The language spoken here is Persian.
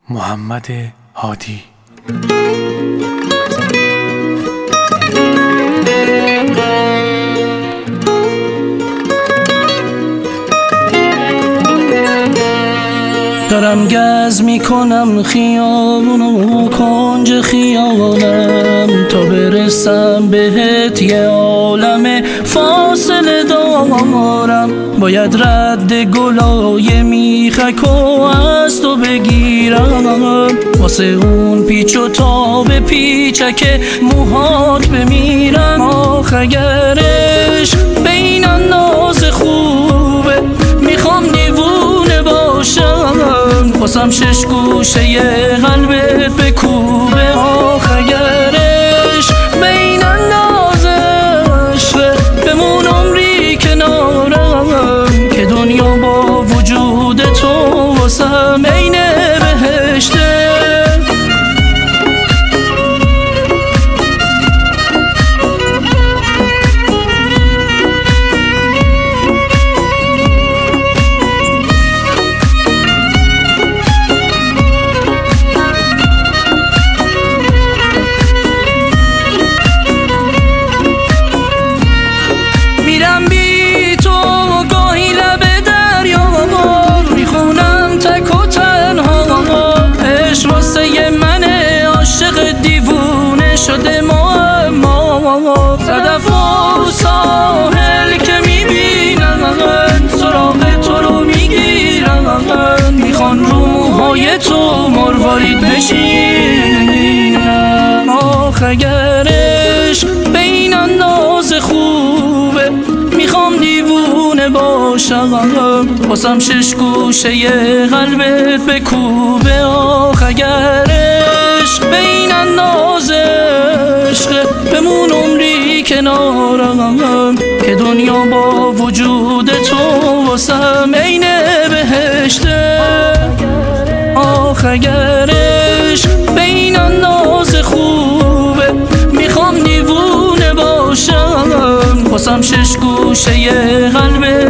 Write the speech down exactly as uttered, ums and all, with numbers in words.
محمد هادی. دارم گز میکنم خیابون و کنج خیالم تا برسم بهت یه عالم فاصله دارم. باید رد گلای میخک و از تو بگیرم واسه اون پیچ و تاب پیچک موهات بمیرم. آخ اگر عشق بین انداز خوبه میخوام دیوونه باشم واسم شش گوشه قلبت بکوبه. آخ اگر عشق بین انداز عشقه بمون عمری کنارم که دنیا با وجود تو واسم عین بهشته. میرم بی تو گاهی لب دریا میخونم تک و تنها عشق واسه من عاشق دیوونه شده معما. صدف و ساحل که میبینن سراغ تو رو میگیرن میخوان رو موهای تو مروارید بشینم. آخ اگر عشق بین انداز خوبه میخوام دیوونه باشم واسم شش گوشه قلبت بکوبه. آخ اگر عشق بین انداز عشقه بمون عمری کنارم که دنیا با وجود تو واسم عین بهشته. آخ اگر عشق بین انداز خوبه میخوام دیوونه باشم واسم شش گوشه قلبت